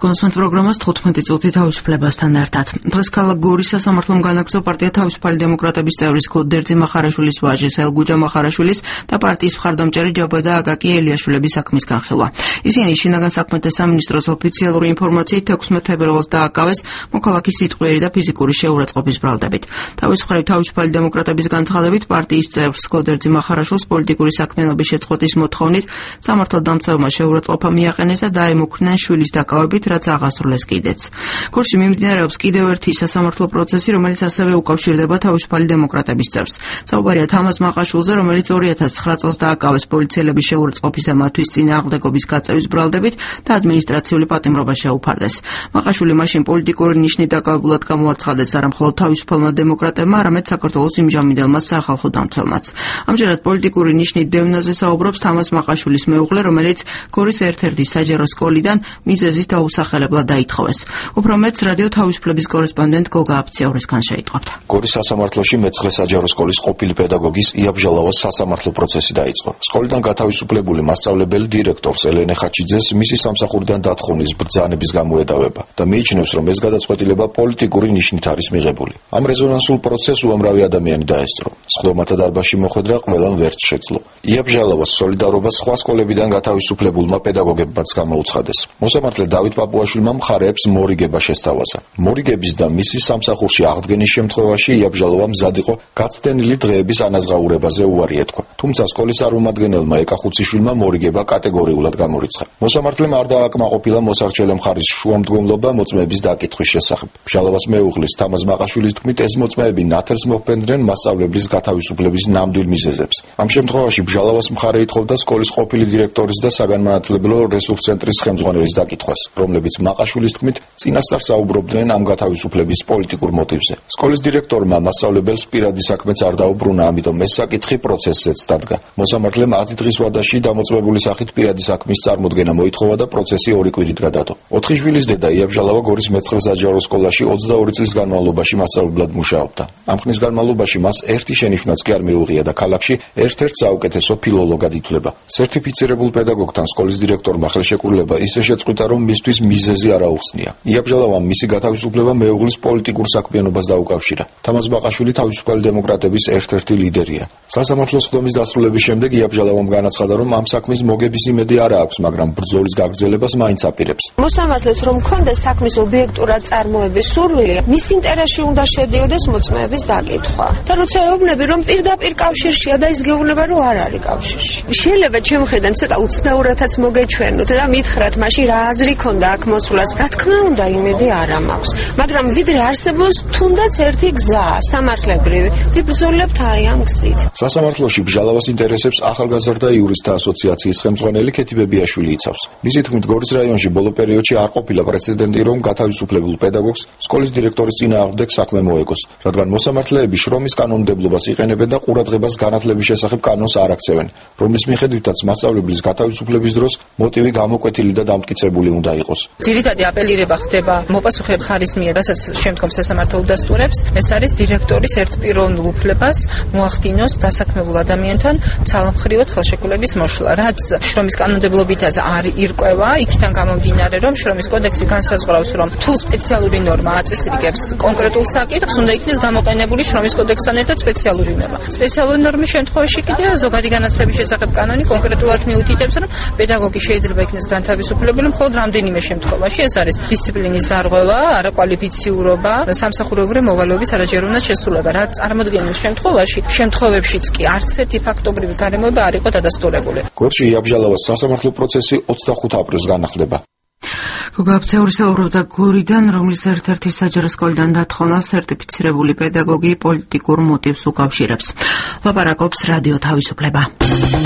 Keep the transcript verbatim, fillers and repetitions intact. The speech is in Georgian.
გონსმენთ პროგრამას თხუთმეტი წუთი თავისუფლებასთან ერთად. დღეს ქალაქ გორის სასამართლომ განაგრძო პარტია თავისუფალი დემოკრატების წევრის გოდერძი მახარაშვილის ვაჟის ელგუჯა მახარაშვილის და პარტიის მხარდამჭერი ჯაბადა აკაკი ელიაშვილების საქმის განხილვა. ისინი შინაგან საქმეთა სამინისტროს ოფიციალური ინფორმაციით ექვსმეტ თებერვალს დააკავეს მოქალაქის სიტყვიერი და ფიზიკური შეურაცხყოფის ბრალდებით. თავის მხრივ თავისუფალი დემოკრატების განცხადებით პარტიის წევრს გოდერძი მახარაშვილს პოლიტიკური საქმიანობის შეწყვეტის მოთხოვნით სამართალდამცავმა შეურაცხყოფა მიაყენეს და დაემუქრნენ შვილის დაკავებით, რაც აღასრულეს კიდეც. გორში მიმდინარეობს კიდევ ერთი სასამართლო პროცესი, რომელიც ასევე უკავშირდება თავისუფალი დემოკრატების წევრს. საუბარია თამაზ მაყაშვილზე, რომელიც ორი ათას ცხრა წელს დააკავეს პოლიციელების შეურაცხყოფის და მათთვის წინააღმდეგობის გაწევის ბრალდებით და ადმინისტრაციული პატიმრობა შეუფარდეს. მაყაშვილი მაშინ პოლიტიკური ნიშნით დაკავებულად გამოაცხადეს არა მხოლოდ თავისუფალმა დემოკრატებმა, არამედ საქართველოს იმჟამინდელმა სახალხო დამცველმაც. ამჯერად პოლიტიკური ნიშნით დევნაზე საუბრობს თამაზ მაყაშვილის მეუღლე, რომელიც გორის ერთ-ერთი საჯარო სკოლიდან მიზეზის დაუსახელებლად დაითხოვეს. უფრო მეტს რადიო თავისუფლების კორესპონდენტ გოგა აფციაურისგან შეიტყობთ. გორის სასამართლოში მეცხრე საჯარო სკოლის ყოფილი პედაგოგის იაბჟალავას სასამართლო პროცესი დაიწყო. სკოლიდან გათავისუფლებული მასწავლებელი დირექტორს ელენე ხაჩიძეს მისი სამსახურიდან დათხოვნის ბრძანების გამო ედავება და მიიჩნევს, რომ ეს გადაწყვეტილება პოლიტიკური ნიშნით არის მიღებული. ამ რეზონანსულ პროცესს უამრავი ადამიანი დაესწრო. სხდომათა დარბაზში მოხვედრა ყველამ ვერც შეძლო. იაბჟალავას სოლიდარობა სხვა სკოლებიდან გათავისუფლებულმა პედაგოგებმაც გამოუცხადეს. მოსამართლე დავით პაპუაშვილმა მხარეებს მორიგება შესთავაზა. მორიგების და მისი სამსახურში აღდგენის შემთხვევაში იაბჟალავა მზად იყო გაცდენილი დღეების ანაზღაურებაზე უარი ეთქვა. თუმცა სკოლის წარმომადგენელმა ეკახუციშვილმა მორიგება კატეგორიულად გამორიცხა. მოსამართლემ არ დააკმაყოფილა მოსარჩელე მხარის შუამდგომლობა მოწმეების დაკითხვის შესახებ. ბჟალავას მეუღლის თამაზ მაყაშვილის თქმით, ეს მოწმეები ნათელს მოჰფენდნენ მასწავლებლის გათავისუფლების ნამდვილ მიზეზებს. ამ შემთხვევაში ბჟალავას მხარე ითხოვდა სკოლის ყოფილი დირექტორის და საგანმანათლებლო რესურს ცენტრის ხელმძღვანელის დაკითხვას, რომლებიც მაყაშვილის თქმით წინასწარ საუბრობდნენ ამ გათავისუფლების პოლიტიკურ მოტივზე. სკოლის დირექტორმა მასწავლებელს პირადი საქმეც არ დაუბრუნა, ამიტომ ეს საკითხი პროცესზეც დადგა. მოსამართლემ ათი დღის ვადაში დამოწმებული სახით პირადი საქმის წარმოდგენა მოითხოვა და პროცესი ორი კვირით გადადო. ოთხი შვილის დედა იაბჟალავა გორის მეცხრე საჯარო სკოლაში ოცდაორი წლის განმავლობაში მასწავლებლად მუშაობდა. ამ ხნის განმავლობაში მას ერთი შენიშვნაც კი არ მიუღია და ქალაქში ერთ-ერთ საუკეთესო ფილოლოგად ითვლება. სერტიფიცირებულ პედაგოგთან სკოლის დირექტორმა ხელშეკრულება ისე შეწყვიტა, რომ მისთვის მიზეზი არ აუხსნია. იაბჟალავამ მისი გათავისუფლება მეუღლის პოლიტიკურ საქმიანობას დაუკავშირა. თამაზ მაყაშვილი თავისუფალი დემოკრატების ერთ-ერთი ლიდერია. სასამართლოს სხდომის დასრულების შემდეგ იაბჟალავამ განაცხადა, რომ ამ საქმის მოგების იმედი არ აქვს, მაგრამ ბრძოლის გაგრძელებას მაინც აპირებს. მოსამართლეს რომ ქონდეს საქმის ობიექტურად წარმოების სურვილი, მის ინტერესში უნდა შედიოდეს მოწმეების დაკითხვა. და როცა ეუბნები, რომ პირდაპირ კავშირშია და ის გეუბნება, რომ არ არის კავშირში. შეიძლება ჩემ მხრიდან ცოტა უცნაურათაც მოგეჩვენოთ და მითხრათ, მაშინ რა აზრი ქონდა აქ მოსვლას. რა თქმა უნდა, იმედი არ მაქვს, მაგრამ ვიდრე არსებობს თუნდაც ერთი გზა, სამართლებრივი, ვიბრძოლებთ აი ამ გზით. სასამართლოში ბჟალავას ინტერესებს ახალგაზრდა იურისტთა ასოციაციის ხელმძღვანელი ქეთი ბებიაშვილი იცავს. მისი თქმით, გორის რაიონში ბოლო პერიოდში არ ყოფილა პრეცედენტი, რომ გათავისუფლებულ პედაგოგს სკოლის დირექტორის წინააღმდეგ საქმე მოეკოს, რადგან მოსამართლეები შრომის კანონმდებლობას იყენებენ და ყურადღებას განათლების შესახებ კანონს არ აქცევენ, რომლის მიხედვითაც მასწავლებლის გათავისუფლების დროს მოტივი გამოკვეთილი და დამტკიცებული უნდა იყოს. ძირითადი აპელირება ხდება მოპასუხებ ხარის მიერ, რასაც შემდგომ სასამართლო უდასტურებს, ეს არის დირექტორის ერთპიროვნულ უფლებას მოახდინოს დასაქმებულ ადამიანთან ცალმხრივად ხელშეკრულების მოშლა, რაც შრომის კანონმდებლობითაც არ ირკვევა, იქიდან გამომდინარე, რომ შრომის კოდექსი განსაზღვრავს, რომ თუ სპეციალური ნორმა აწესრიგებს კონკრეტულ საკითხს, უნდა იქნეს გამოყენებული შრომის კოდექსთან ერთად სპეციალური ნორმა. სპეციალური ნორმის შემთხვევაში კიდე ზოგადი განათლების შესახებ კანონი კონკრეტულად მიუთითებს, რომ პედაგოგი შეიძლება იქნეს განთავისუფლებელი მხოლოდ რამდენიმე შემთხვევაში, ეს არის დისციპლინის დარღვევა, არაკვალიფიციურობა, სამსახურებრივი მოვალეობის არაჯეროვნად შესრულება, რაც წარმოდგენილ შემთხვევაში, შემთხვევებშიც კი არც ერთი ფაქტობრივი გარემოება არ იყო დადასტურებული. გორში იაბჟალავას სასამართლო პროცესი ოცდახუთ აპრილს განახლდება. გოგა აფციაური საუბრობდა გორიდან, რომლის ერთ-ერთი საჯარო სკოლიდან დათხოვნას სერტიფიცირებული პედაგოგი პოლიტიკურ მოტივს უკავშირებს. ლაპარაკობს რადიო თავისუფლება.